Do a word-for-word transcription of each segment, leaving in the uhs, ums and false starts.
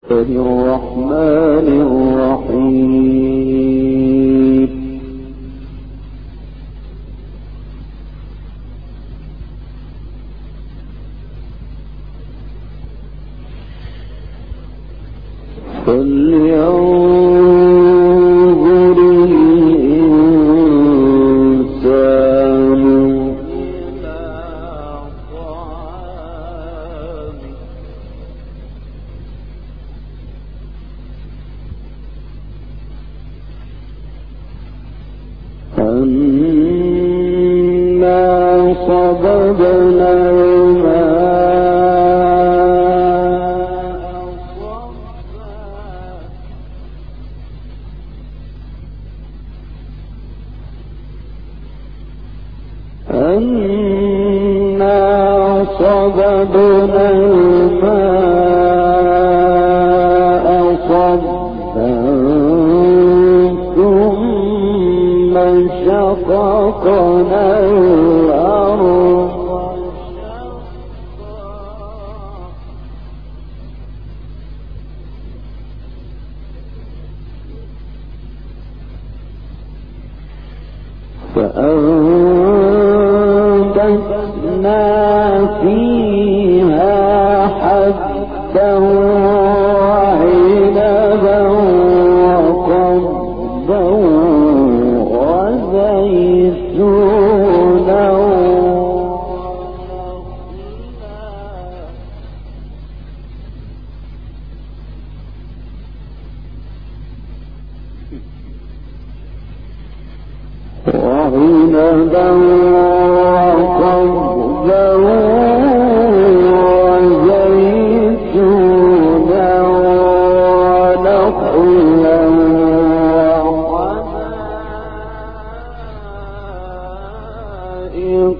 الرحمن الرحيم. فلينظر الإنسان إلى طعامه أنا صببنا الماء صبا أنا صببنا الماء صبا ثم شققنا الأرض فأنبتنا فيها حبا وعنبا وقضبا وزيتونا وعنبا وقضبا وزيتونا ونخلا وحدائق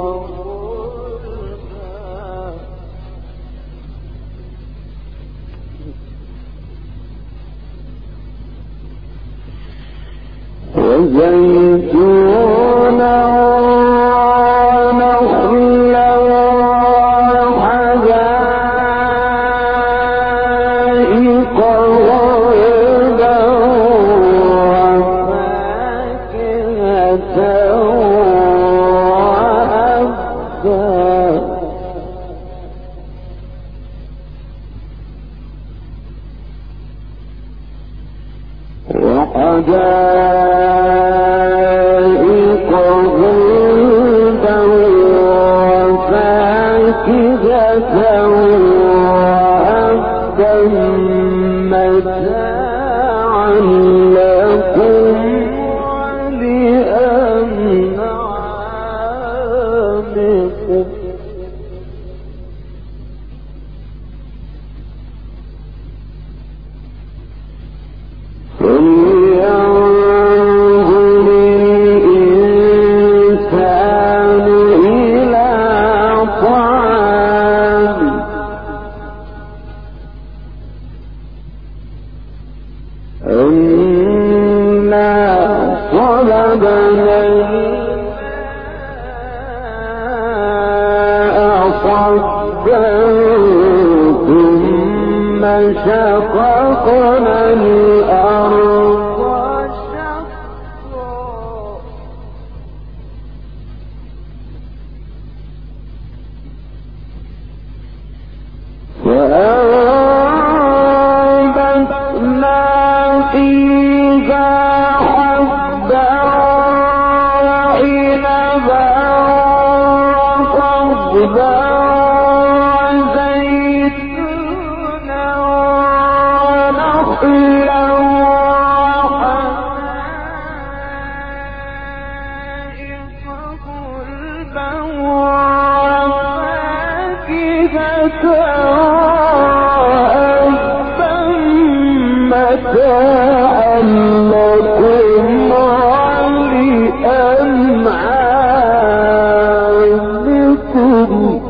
وزيتونا ونخلا وحدائق غلبا وفاكهة وأبا وحدائق غلبا وفاكهة وأبا متاعا لكم ولأنعامكم. فلينظر الإنسان إلى طعامه أنا صببنا الماء صبا ثم شققنا الأرض شقا وأنبتنا فيها حبا وعنبا وقضبا وزيتونا ونخلا وحدائق غلبا وفاكهة وأبا متاعا لكم ولأنعامكم.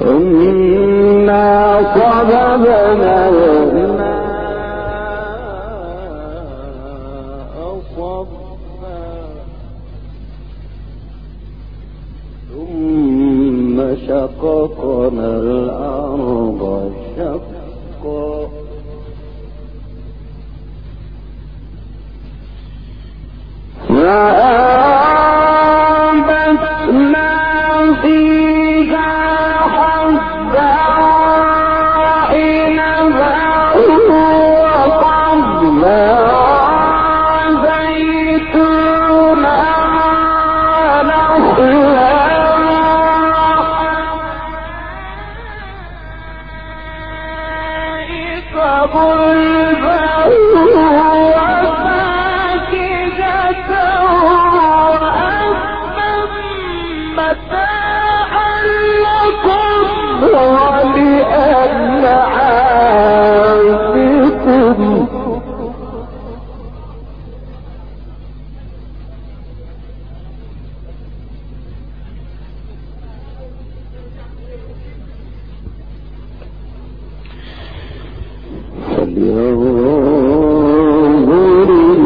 إنا صببنا الماء صبا ثم شققنا الأرض شقا فأنبتنا فيها حبا وعنبا وقضبا وزيتونا ونخلا وحدائق غلبا ولأنعامكم فلينظر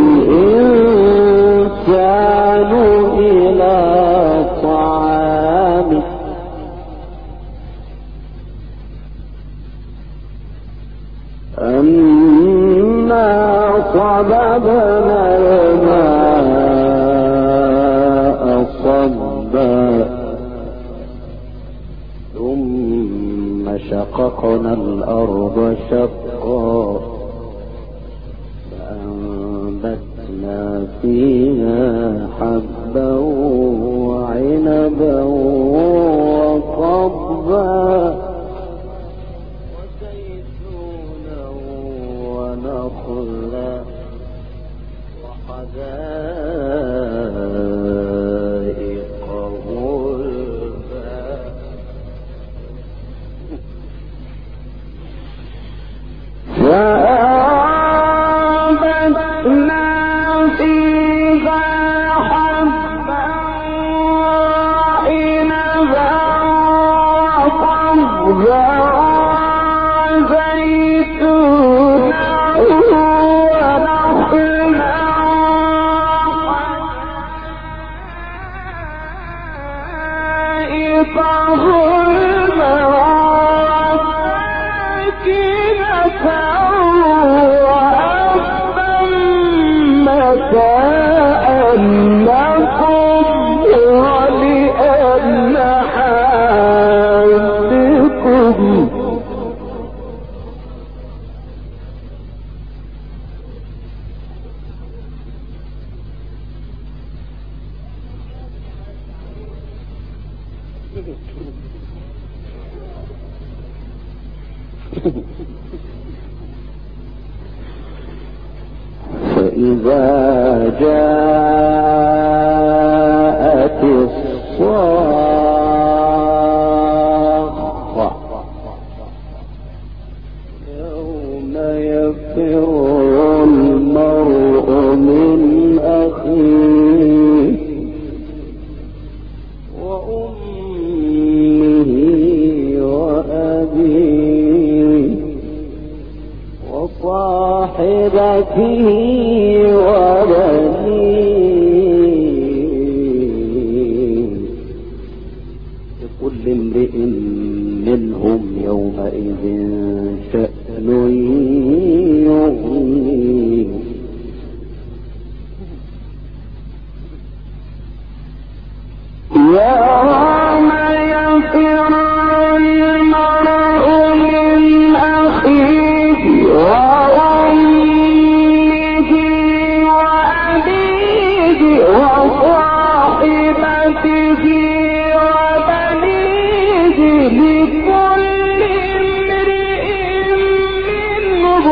الإنسان إلى طعامه أنا صببنا الماء صبا ثم شققنا الأرض شقا فأنبتنا فيها حبا وعنبا وقضبا ونخلا وحدائق غلبا فأنبتنا فيها حبا وعنبا وقضبا فإذا جاءت الصاخة يوم يفر المرء من أخيه وأمه وأبيه وصاحبته وبنيه لكل امرئ منهم يومئذ شأن يغنيه يوم يفر المرء من أخيه وأمه وأبيه وصاحبته وبنيه لكل امرئ منهم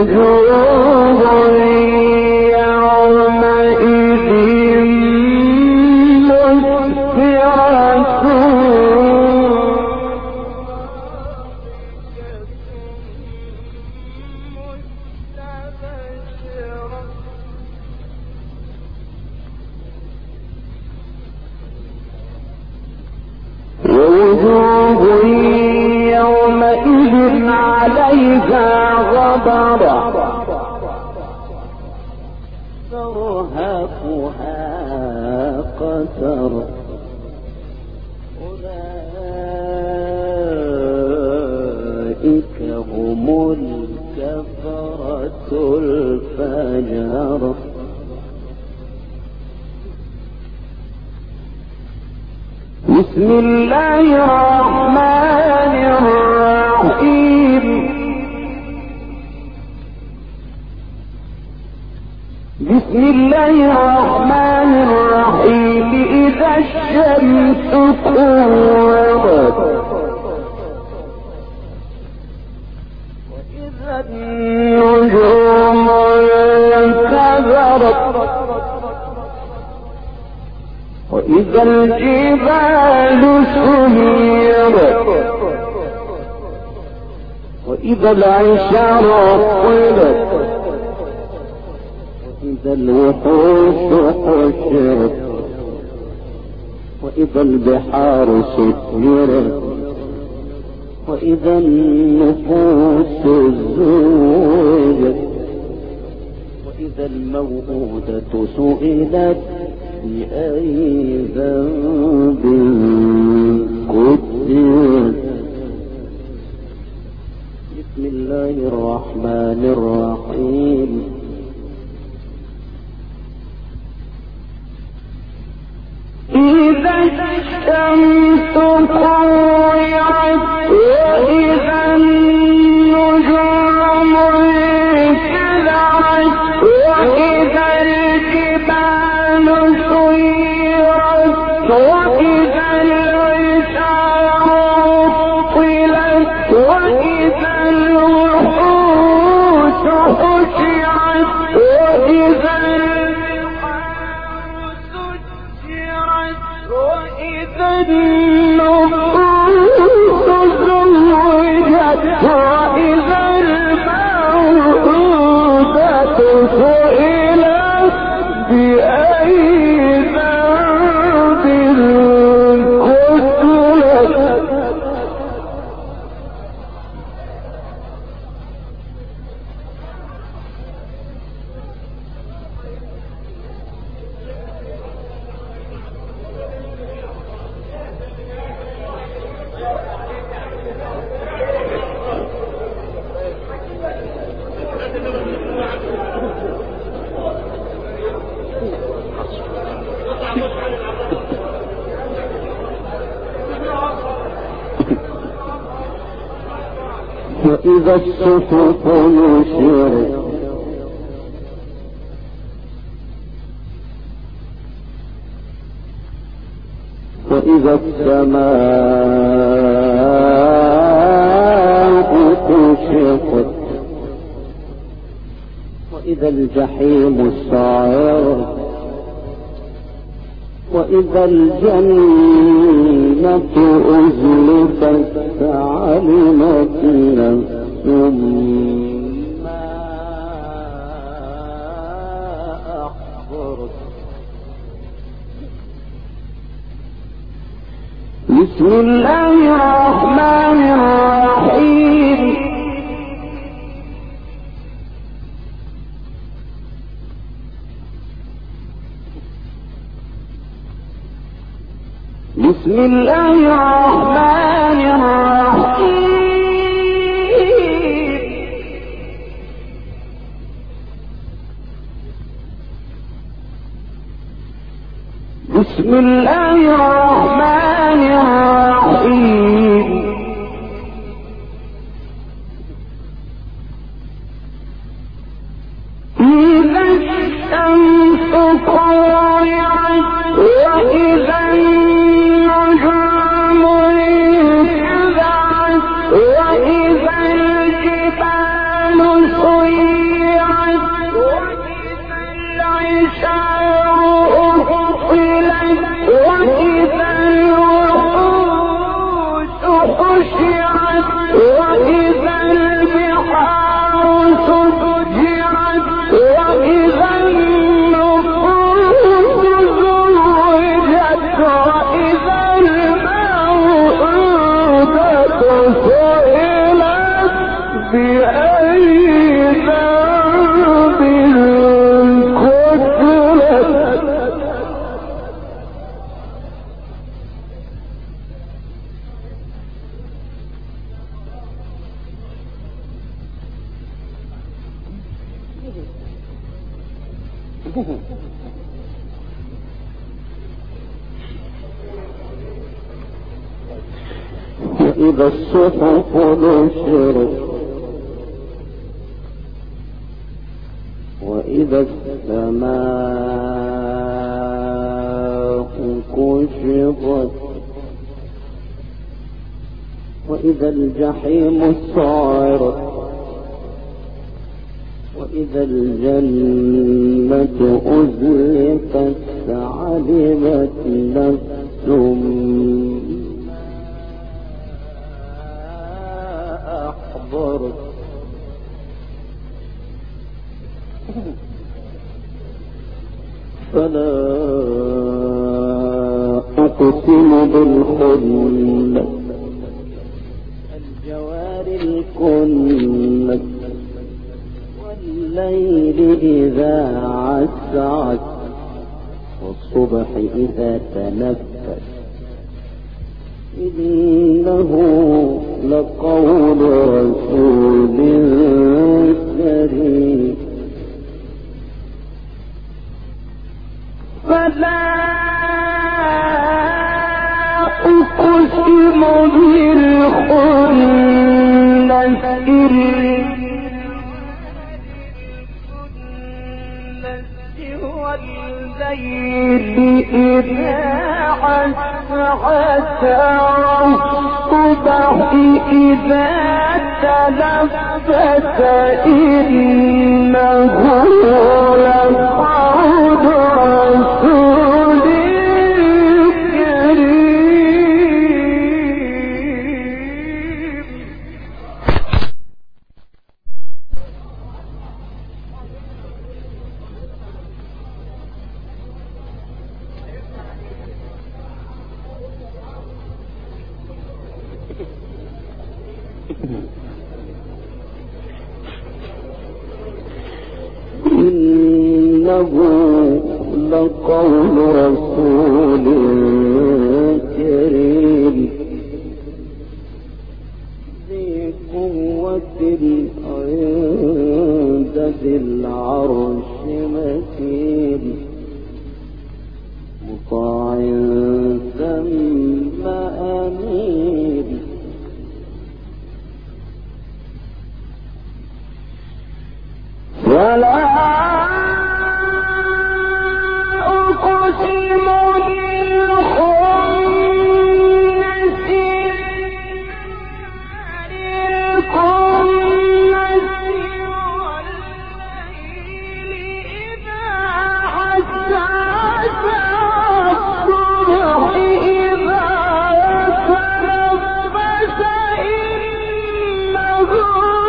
بسم الله الرحمن الرحيم بسم الله الرحمن الرحيم إذا الشمس كورت وإذا النجوم انكدرت وإذا الجبال سيرت وإذا العشار طلت وإذا الوحوش حشرت وإذا البحار سجرت وإذا النفوس زوجت وإذا الموءودة سئلت بأي ذنب قتلت. بسم الله الرحمن الرحيم إذا الشمس كورت وإذا النجوم انكدرت وإذا الجبال سيرت وإذا العشار طلت وإذا الوحوش حشرت وإذا وإذا النفوس زوجت وإذا الموءودة سئلت بأي ذنب قتلت. وإذا الصحف نشرت وإذا السماء كشطت وإذا الجحيم سعرت وإذا الجنة أزلفت علمت نفس ما أحضرت. بسم الله الرحمن الرحيم بسم الله الرحمن الرحيم بسم الله الرحمن الرحيم إذا الشمس كورت وإذا النجوم انكدرت وإذا الجبال سيرت وإذا الصحف نشرت وإذا السماء كشطت وإذا الجحيم سعرت وإذا الجنة أزلفت علمت نفس ما أحضرت فلا أقسم بالخنس الجوار الكنس والليل إذا عسعس والصبح إذا تنفس إنه لقول رسول كريم فلا أقسم بالخنس والليل إذا عسعس والصبح إذا تنفس إنه لقول رسول كريم إنه لقول رسول كريم ذي قوة عند ذي العرش مكين مطاع ثم أمين ولا أقسم بالخنس الكنس والليل إذا عسعس والصبح إذا تنفس إنه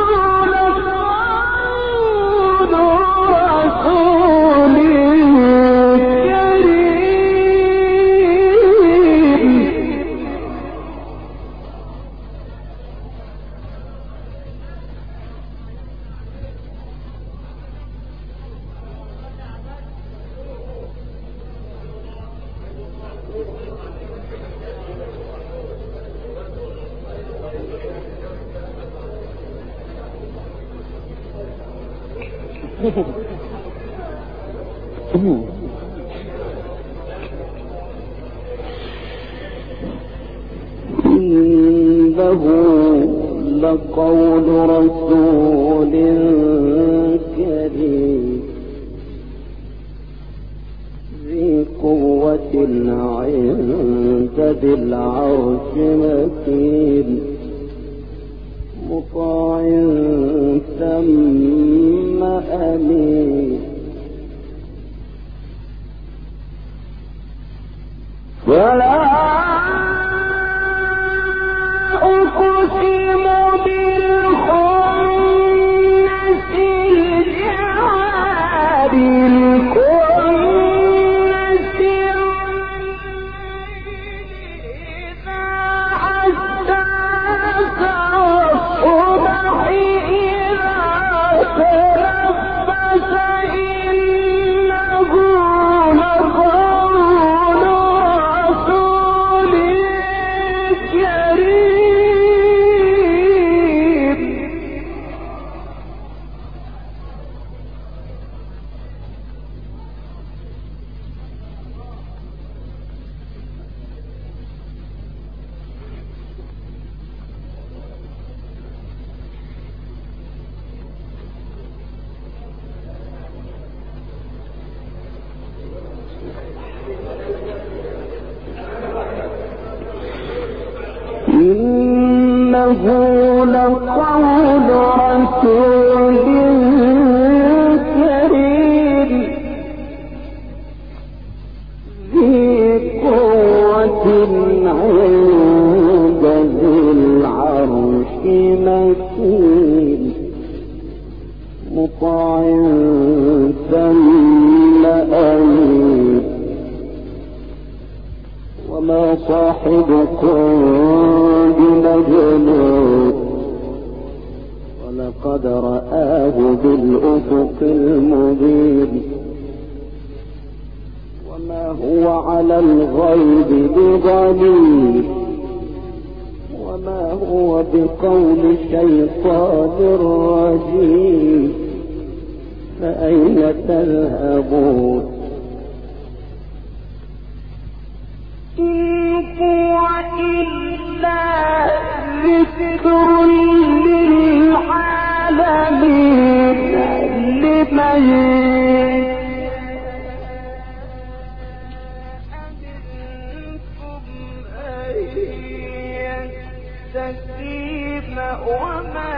إنه لقول رسول كريم ذي قوة عند ذي العرش مكين مطاع ثم أمين ولا أقسم بالخنس الجوار الكنس إذا عسعس والصبح إذا تنفس إنه لقول رسول إنه لقول رسول كريم ذي قوة عند ذي العرش مكين مطاع ثم أمين وما صاحبكم بمجنون ولقد رآه بالأفق المبين وما هو على الغيب بضنين وما هو بقول شيطان رجيم فأين تذهبون إن هو إلا ذكر للعالمين لمن أمنتم أن يستقيم وما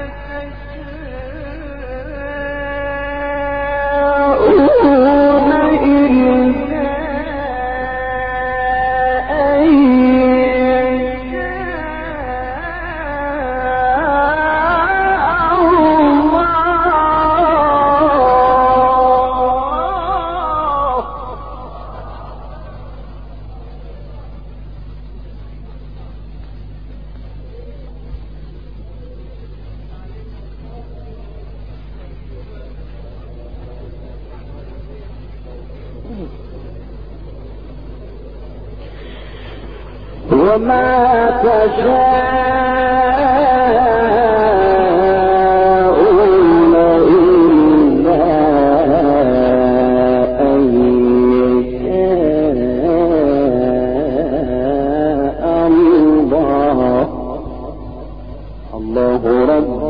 تشاءون إلا وما تشاءون إلا أن يشاء الله الله رب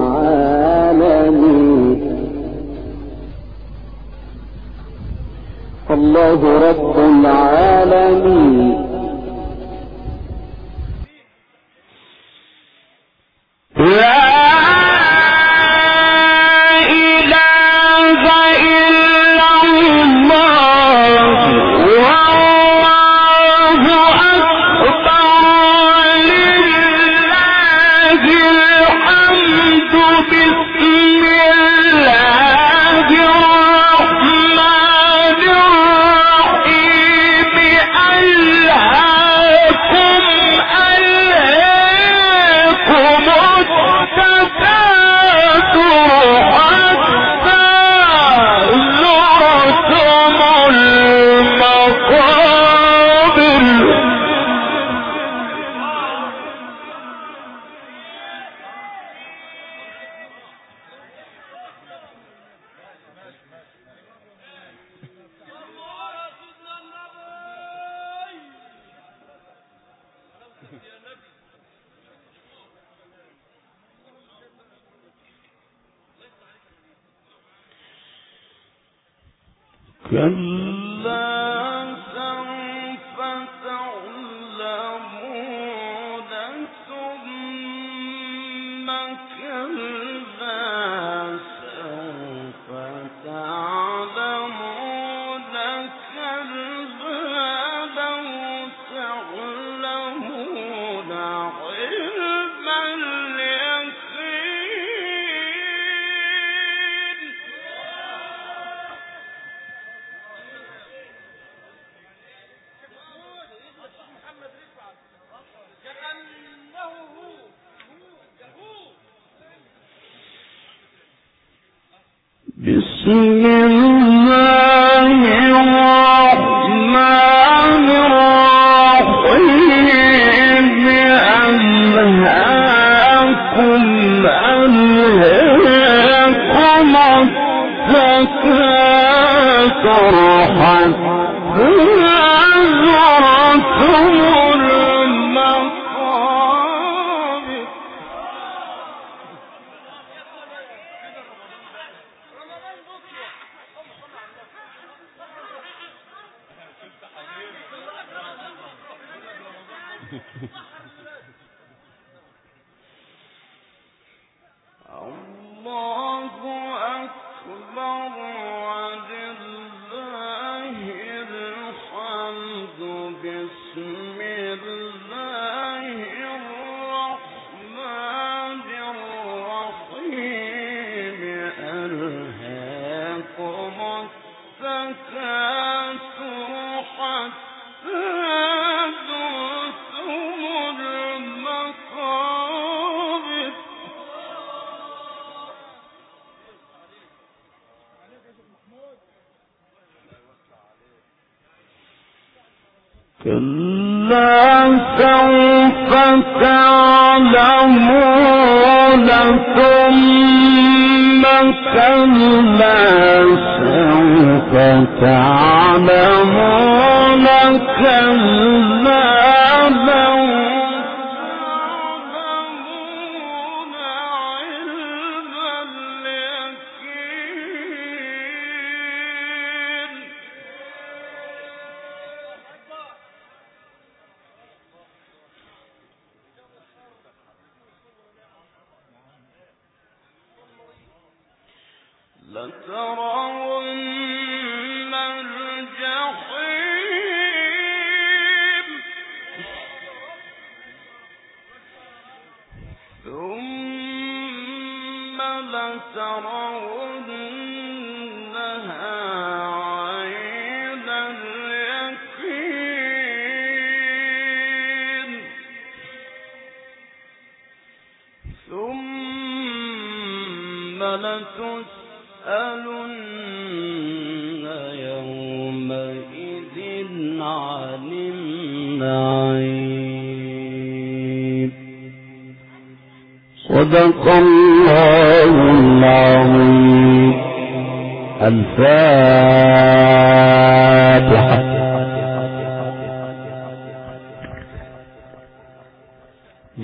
العالمين الله رب العالمين كلا سوف تعلمون ثم كلا سوف تعلمون كلا لو تعلمون علم اليقين بسم الله الرحمن الرحيم ألهاكم ألهاكم التكاثر حتى زرتم المقابر كلا سوف تعلمون ثم كلا سوف تعلمون كلا لو تعلمون علم اليقين لترون الجحيم ثم لترونها عين اليقين ثم لتسألن يومئذ عن النعيم. صدق الله العظيم. الفاتحة.